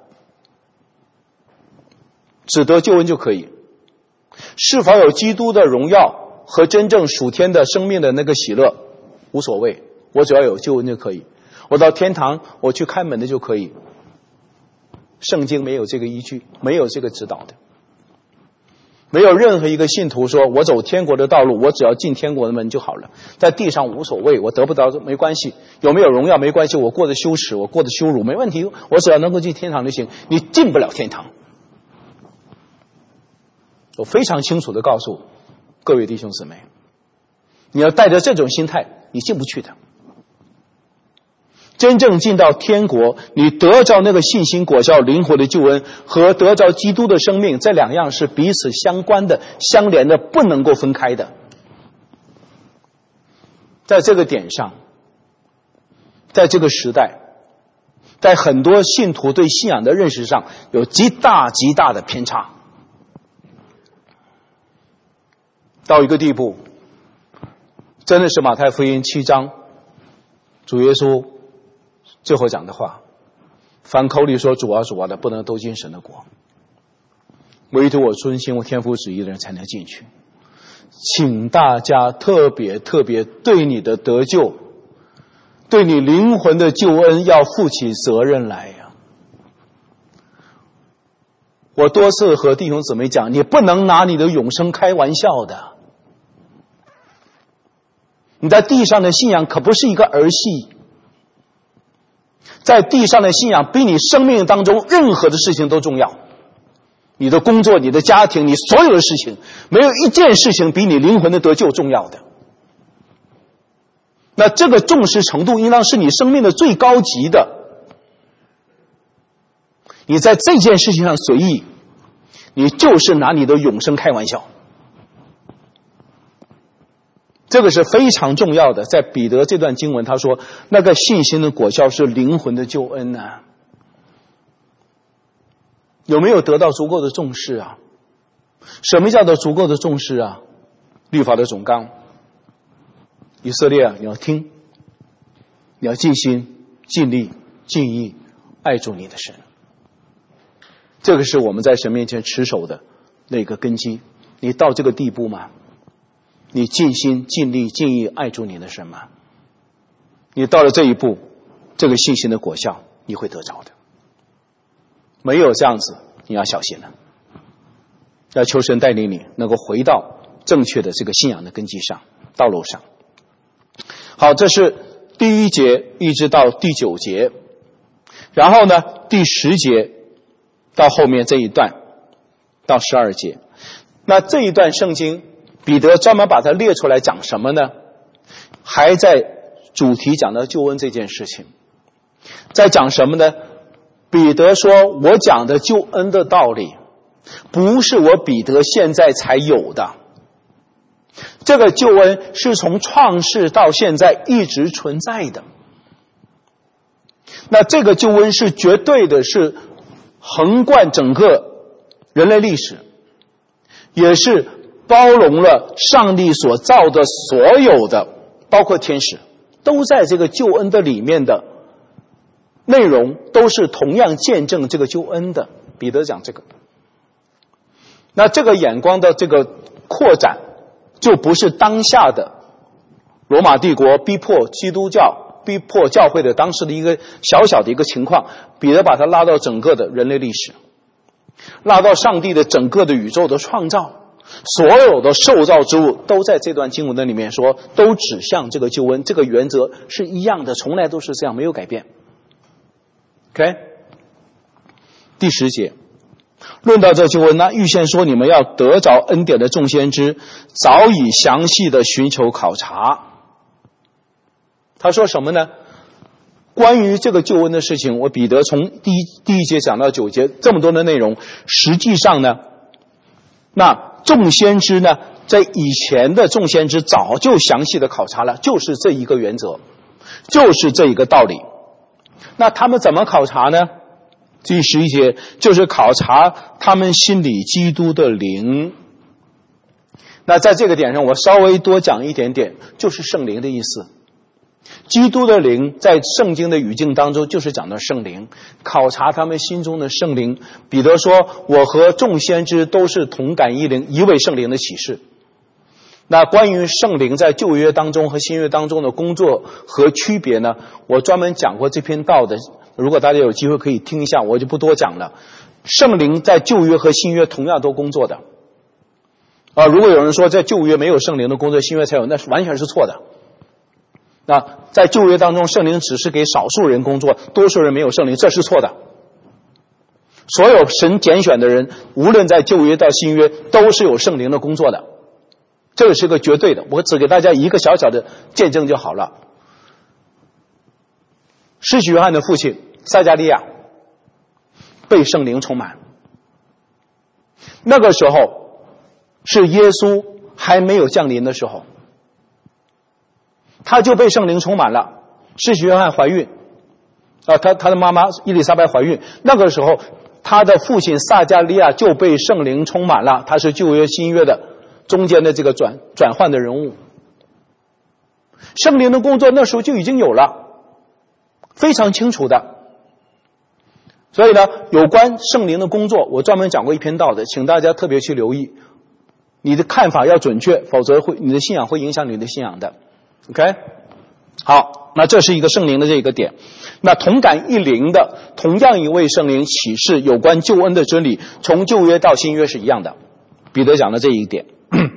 只得救恩就可以，是否有基督的荣耀和真正属天的生命的那个喜乐无所谓，我只要有救恩就可以。我到天堂我去开门的就可以，圣经没有这个依据，没有这个指导的。没有任何一个信徒说我走天国的道路，我只要进天国的门就好了，在地上无所谓，我得不到没关系，有没有荣耀没关系，我过得羞耻，我过得羞辱没问题，我只要能够进天堂就行。你进不了天堂。我非常清楚地告诉各位弟兄姊妹，你要带着这种心态，你进不去的。真正进到天国，你得着那个信心果效灵魂的救恩和得着基督的生命，这两样是彼此相关的、相连的，不能够分开的。在这个点上，在这个时代，在很多信徒对信仰的认识上有极大极大的偏差，到一个地步，真的是马太福音7章主耶稣最后讲的话，凡口里说主啊主啊的，不能都进神的国，唯独我遵行我天父旨意的人才能进去。请大家特别对你的得救，对你灵魂的救恩要负起责任来呀。我多次和弟兄姊妹讲，你不能拿你的永生开玩笑的。你在地上的信仰可不是一个儿戏，在地上的信仰比你生命当中任何的事情都重要。你的工作，你的家庭，你所有的事情，没有一件事情比你灵魂的得救重要的。那这个重视程度应当是你生命的最高级的。 你在这件事情上随意，你就是拿你的永生开玩笑。这个是非常重要的。在彼得这段经文他说，那个信心的果效是灵魂的救恩啊。有没有得到足够的重视啊？什么叫做足够的重视啊？律法的总纲，以色列啊，你要听，你要尽心尽力尽意爱主你的神。这个是我们在神面前持守的那个根基。你到这个地步吗？你尽心尽力尽意爱主你的神吗？你到了这一步，这个信心的果效你会得着的。没有这样子，你要小心了。要求神带领你能够回到正确的这个信仰的根基上、道路上。好，这是第1节一直到第9节，然后呢，第10节到后面这一段到12节。那这一段圣经，彼得专门把它列出来讲什么呢？还在主题讲到救恩这件事情，在讲什么呢？彼得说，我讲的救恩的道理不是我彼得现在才有的，这个救恩是从创世到现在一直存在的。那这个救恩是绝对的，是横贯整个人类历史，也是包容了上帝所造的所有的，包括天使，都在这个救恩的里面的内容，都是同样见证这个救恩的。彼得讲这个，那这个眼光的这个扩展，就不是当下的罗马帝国逼迫基督教、逼迫教会的当时的一个小小的一个情况，彼得把它拉到整个的人类历史，拉到上帝的整个的宇宙的创造，所有的受造之物都在这段经文的里面说，都指向这个救恩，这个原则是一样的，从来都是这样，没有改变。OK， 第10节，论到这救恩呢，预先说你们要得着恩典的众先知，早已详细的寻求考察。他说什么呢？关于这个救恩的事情，我彼得从第一节讲到9节这么多的内容，实际上呢，那众先知呢，在以前的众先知早就详细的考察了，就是这一个原则，就是这一个道理。那他们怎么考察呢？第11节就是考察他们心里基督的灵。那在这个点上我稍微多讲一点点，就是圣灵的意思。基督的灵在圣经的语境当中就是讲到圣灵，考察他们心中的圣灵。彼得说，我和众先知都是同感一灵，一位圣灵的启示。那关于圣灵在旧约当中和新约当中的工作和区别呢，我专门讲过这篇道的，如果大家有机会可以听一下，我就不多讲了。圣灵在旧约和新约同样都工作的如果有人说在旧约没有圣灵的工作，新约才有，那是完全是错的。那在旧约当中，圣灵只是给少数人工作，多数人没有圣灵，这是错的。所有神拣选的人，无论在旧约到新约，都是有圣灵的工作的，这个是个绝对的。我只给大家一个小小的见证就好了。施洗约翰的父亲撒迦利亚被圣灵充满，那个时候是耶稣还没有降临的时候，他就被圣灵充满了。施洗约翰怀孕他的妈妈伊丽莎白怀孕，那个时候他的父亲撒迦利亚就被圣灵充满了，他是旧约新约的中间的这个转换的人物。圣灵的工作那时候就已经有了，非常清楚的。所以呢，有关圣灵的工作我专门讲过一篇道的，请大家特别去留意，你的看法要准确，否则你的信仰会影响你的信仰的。 OK， 好，那这是一个圣灵的这个点。那同感一灵的同样一位圣灵启示有关救恩的真理，从旧约到新约是一样的。彼得讲的这一点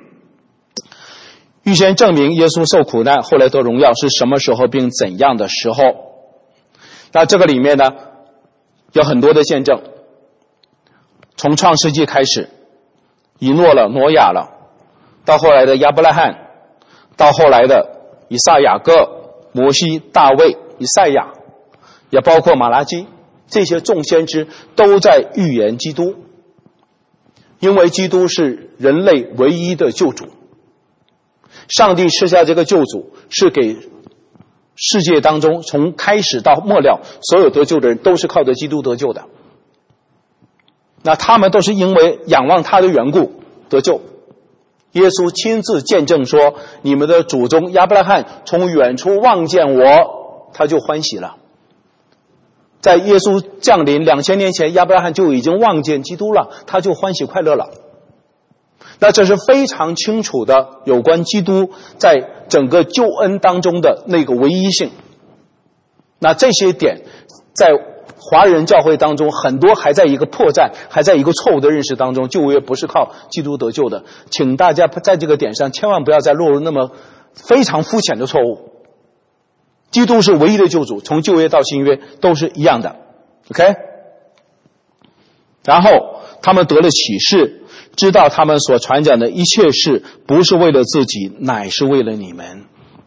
预先证明耶稣受苦难后来得荣耀是什么时候并怎样的时候。那这个里面呢有很多的见证，从创世纪开始，以诺了、挪亚了，到后来的亚伯拉罕，到后来的以撒、雅各、摩西、大卫、以赛亚，也包括马拉基， 这些众先知都在预言基督，因为基督是人类唯一的救主。上帝赐下这个救主，是给世界当中从开始到末了所有得救的人都是靠着基督得救的。那他们都是因为仰望他的缘故得救。耶稣亲自见证说，你们的祖宗亚伯拉罕从远处望见我，他就欢喜了。在耶稣降临2000年前，亚伯拉罕就已经望见基督了，他就欢喜快乐了。那这是非常清楚的有关基督在整个救恩当中的那个唯一性。那这些点在华人教会当中很多还在一个破绽，还在一个错误的认识当中，旧约不是靠基督得救的。请大家在这个点上千万不要再落入那么非常肤浅的错误。基督是唯一的救主，从旧约到新约都是一样的。 OK， 然后他们得了启示，知道他们所传讲的一切事不是为了自己，乃是为了你们。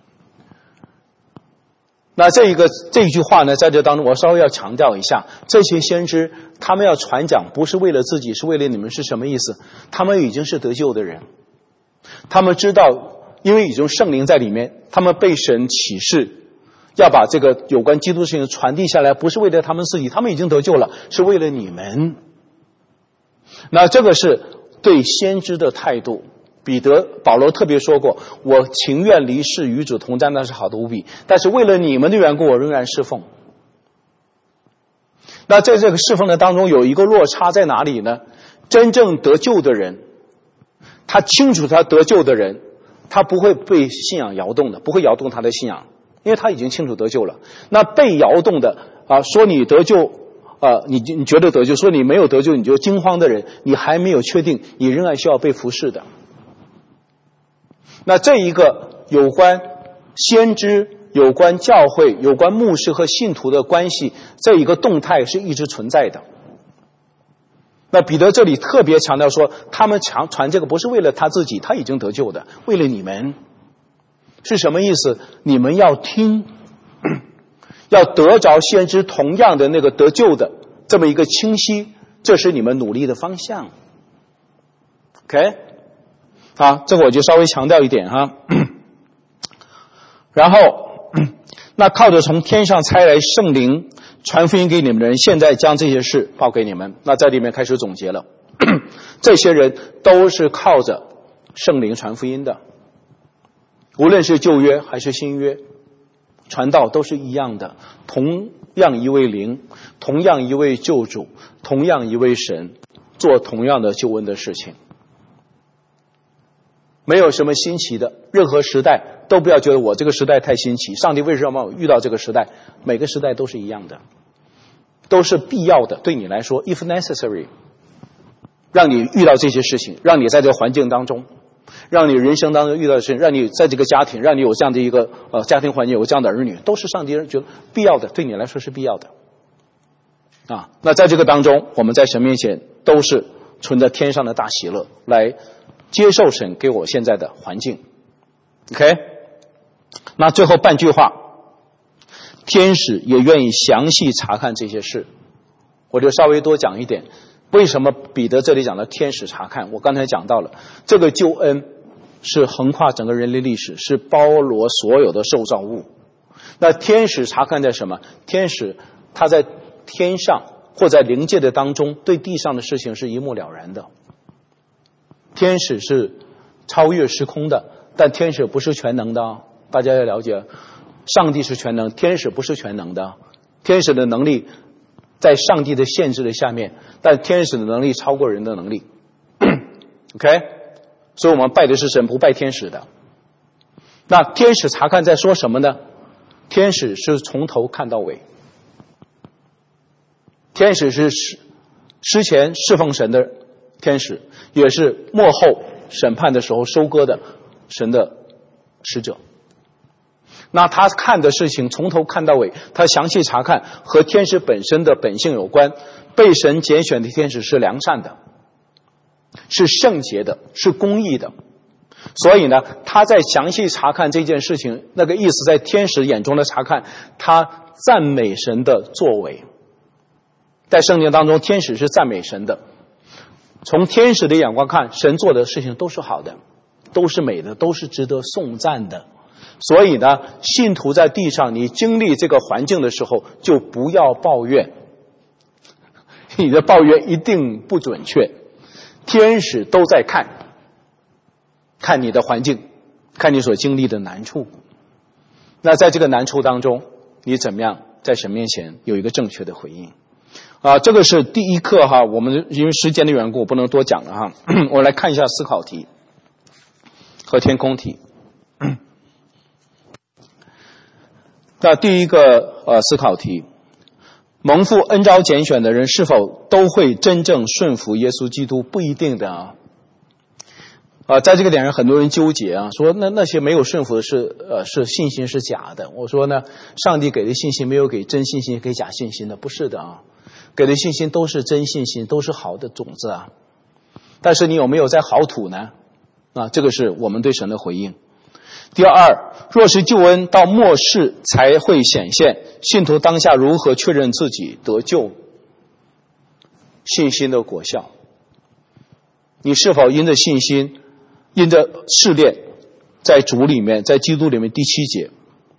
那这一句话呢，在这当中我稍微要强调一下，这些先知他们要传讲不是为了自己，是为了你们，是什么意思？他们已经是得救的人，他们知道因为已经圣灵在里面，他们被神启示要把这个有关基督的事情传递下来，不是为了他们自己，他们已经得救了，是为了你们。那这个是对先知的态度。保罗特别说过，我情愿离世与主同在，那是好的无比，但是为了你们的缘故，我仍然侍奉。那在这个侍奉的当中有一个落差在哪里呢？真正得救的人，他清楚他得救的人，他不会被信仰摇动的，不会摇动他的信仰，因为他已经清楚得救了。那被摇动的说你得救你觉得得救，说你没有得救你就惊慌的人，你还没有确定，你仍然需要被服侍的。那这一个有关先知、有关教会、有关牧师和信徒的关系，这一个动态是一直存在的。那彼得这里特别强调说，他们传这个不是为了他自己，他已经得救的，为了你们。是什么意思？你们要听，要得着先知同样的那个得救的这么一个清晰，这是你们努力的方向。 OK， 这个我就稍微强调一点哈。然后那靠着从天上差来圣灵传福音给你们的人，现在将这些事报给你们。那在里面开始总结了这些人都是靠着圣灵传福音的，无论是旧约还是新约，传道都是一样的，同样一位灵，同样一位救主，同样一位神，做同样的救恩的事情，没有什么新奇的。任何时代都不要觉得我这个时代太新奇，上帝为什么我遇到这个时代？每个时代都是一样的，都是必要的，对你来说 if necessary， 让你遇到这些事情，让你在这个环境当中，让你人生当中遇到的事情，让你在这个家庭，让你有这样的一个家庭环境，有这样的儿女，都是上帝觉得必要的，对你来说是必要的那在这个当中，我们在神面前都是存着天上的大喜乐来接受神给我现在的环境。 OK， 那最后半句话，天使也愿意详细查看这些事，我就稍微多讲一点。为什么彼得这里讲的天使查看？我刚才讲到了，这个救恩是横跨整个人类历史，是包罗所有的受造物。那天使查看在什么？天使他在天上或在灵界的当中，对地上的事情是一目了然的。天使是超越时空的，但天使不是全能的大家要了解，上帝是全能，天使不是全能的。天使的能力在上帝的限制的下面，但天使的能力超过人的能力OK， 所以我们拜的是神，不拜天使的。那天使查看在说什么呢？天使是从头看到尾，天使是之前侍奉神的天使，也是末后审判的时候收割的神的使者。那他看的事情从头看到尾，他详细查看，和天使本身的本性有关。被神拣选的天使是良善的，是圣洁的，是公义的。所以呢，他在详细查看这件事情，那个意思在天使眼中的查看，他赞美神的作为， 在圣经当中，天使是赞美神的。从天使的眼光看，神做的事情都是好的，都是美的，都是值得颂赞的。所以呢，信徒在地上，你经历这个环境的时候，就不要抱怨，你的抱怨一定不准确。天使都在看你的环境，看你所经历的难处。那在这个难处当中，你怎么样在神面前有一个正确的回应？这个是第一课哈，我们因为时间的缘故，我不能多讲了哈。我来看一下思考题和填空题。那第一个思考题，蒙父恩召拣选的人是否都会真正顺服耶稣基督？不一定的啊。在这个点上，很多人纠结啊，说那些没有顺服的是信心是假的。我说呢，上帝给的信心没有给真信心给假信心的，不是的啊，给的信心都是真信心，都是好的种子啊。但是你有没有在好土呢？这个是我们对神的回应。第二，若是救恩到末世才会显现，信徒当下如何确认自己得救？信心的果效，你是否因着信心，因着试炼，在主里面，在基督里面第7节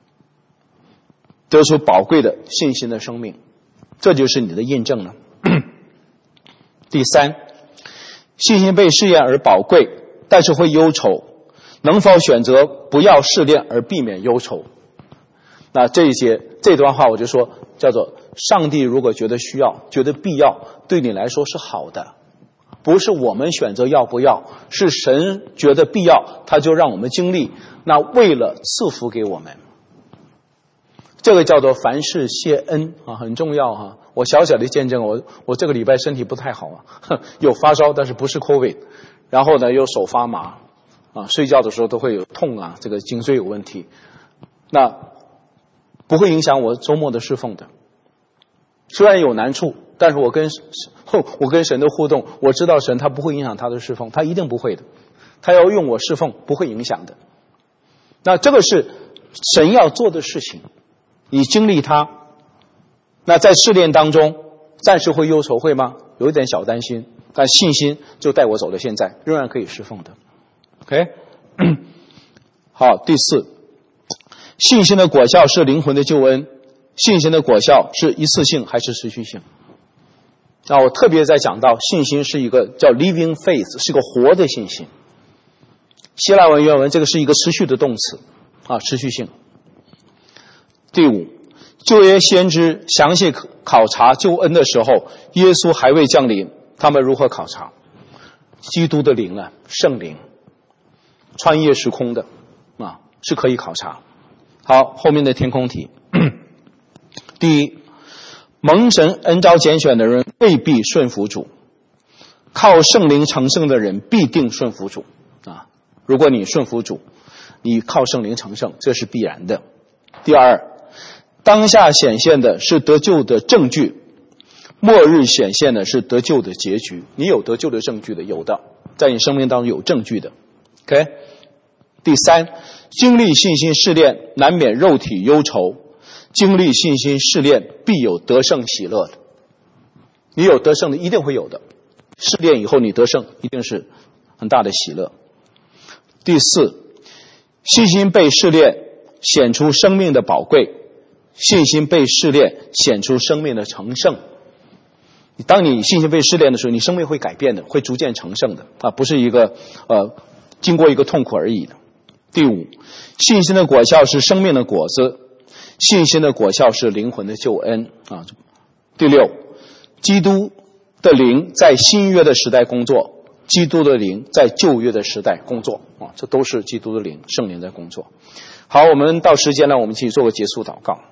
得出宝贵的信心的生命，这就是你的印证了。第三，信心被试验而宝贵，但是会忧愁，能否选择不要试炼而避免忧愁？那这段话我就说，叫做上帝如果觉得需要，觉得必要，对你来说是好的，不是我们选择要不要，是神觉得必要，他就让我们经历，那为了赐福给我们。这个叫做凡事谢恩啊，很重要哈。我小小的见证，我这个礼拜身体不太好有发烧，但是不是 COVID， 然后呢又手发麻睡觉的时候都会有痛这个颈椎有问题，那不会影响我周末的侍奉的。虽然有难处，但是我跟神的互动，我知道神他不会影响他的侍奉，他一定不会的，他要用我侍奉不会影响的。那这个是神要做的事情，你经历它。那在试炼当中暂时会忧愁，会吗？有一点小担心，但信心就带我走到现在，仍然可以侍奉的。OK， 好，第四，信心的果效是灵魂的救恩，信心的果效是一次性还是持续性？我特别在讲到信心是一个叫 living faith， 是个活的信心。希腊文原文这个是一个持续的动词持续性。第五，旧约先知详细考察救恩的时候，耶稣还未降临，他们如何考察？基督的灵圣灵穿越时空的是可以考察。好，后面的填空题。第一，蒙神恩召拣选的人未必顺服主，靠圣灵成圣的人必定顺服主如果你顺服主，你靠圣灵成圣，这是必然的。第二，当下显现的是得救的证据，末日显现的是得救的结局。你有得救的证据的，有的，在你生命当中有证据的。OK。第三，经历信心试炼，难免肉体忧愁，经历信心试炼，必有得胜喜乐的。你有得胜的，一定会有的。试炼以后你得胜，一定是很大的喜乐。第四，信心被试炼，显出生命的宝贵，信心被试炼，显出生命的成圣。当你信心被试炼的时候，你生命会改变的，会逐渐成圣的不是一个经过一个痛苦而已的。第五，信心的果效是生命的果子，信心的果效是灵魂的救恩第六，基督的灵在新约的时代工作，基督的灵在旧约的时代工作这都是基督的灵，圣灵在工作。好，我们到时间了，我们一起做个结束祷告。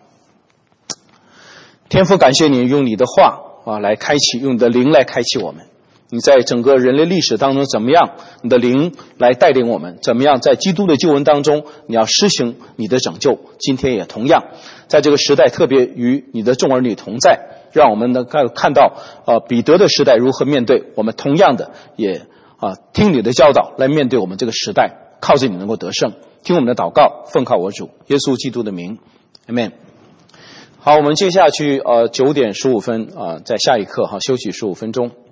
天父，感谢你用你的话来开启，用你的灵来开启我们。你在整个人类历史当中怎么样你的灵来带领我们，怎么样在基督的救恩当中你要施行你的拯救。今天也同样在这个时代，特别与你的众儿女同在，让我们能看到彼得的时代如何面对，我们同样的也听你的教导来面对我们这个时代，靠着你能够得胜。听我们的祷告，奉靠我主耶稣基督的名， Amen。 好，我们接下去9点15分在下一课休息15分钟。